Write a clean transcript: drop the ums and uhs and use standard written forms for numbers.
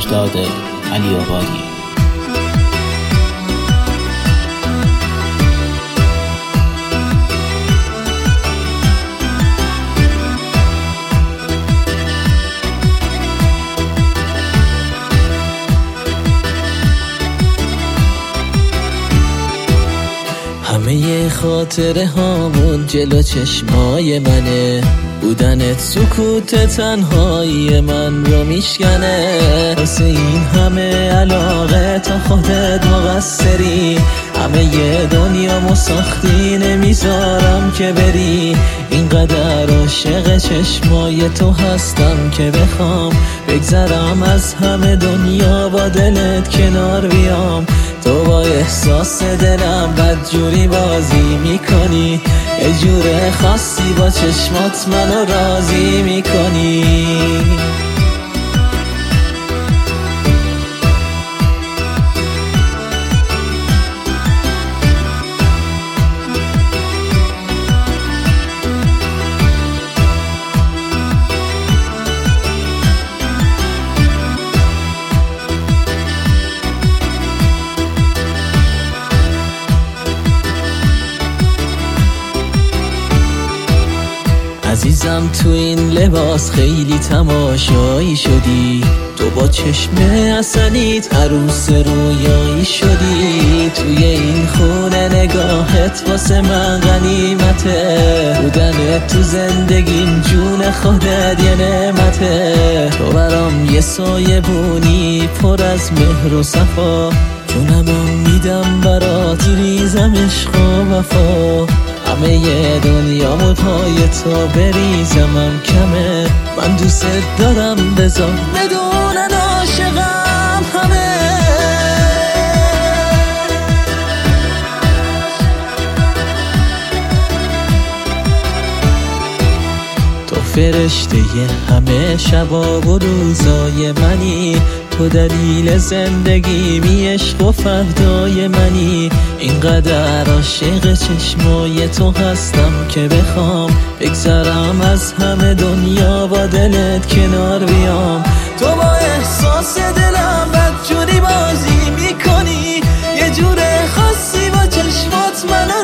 استاد علی آبادی. همه خاطره هامون جلو چشمای منه، بودنت سکوت تنهایی من رو میشکنه. واسه این همه علاقه تا خودت مقصری، همه ی دنیا ساختی نمیذارم که بری. اینقدر عاشق چشمای تو هستم که بخوام بگذرم از همه دنیا با دلت کنار بیام. تو با احساس دلم بدجوری بازی میکنی، یه جور خاصی با چشمات منو راضی میکنی. عزیزم تو این لباس خیلی تماشایی شدی، تو با چشم عسلیت عروس رویایی شدی. توی این خونه نگاهت واسه من غنیمته، بودنت تو زندگیم جون خودت یه نعمته. تو برام یه سایه بونی پر از مهر و صفا، جونمو میدم برات ریزم عشق و وفا. همه ی دنیامو پای تو بریزمم کمه، من دوست دارم بذار بدونن عاشقم همه. تو فرشته همه شبا و روزای منی، تو دلیل زندگی عشق و فردای منی. اینقدر عاشق چشمای تو هستم که بخوام بگذرم از همه دنیا با دلت کنار بیام. تو با احساس دلم بدجوری بازی میکنی، یه جور خاصی با چشمات منو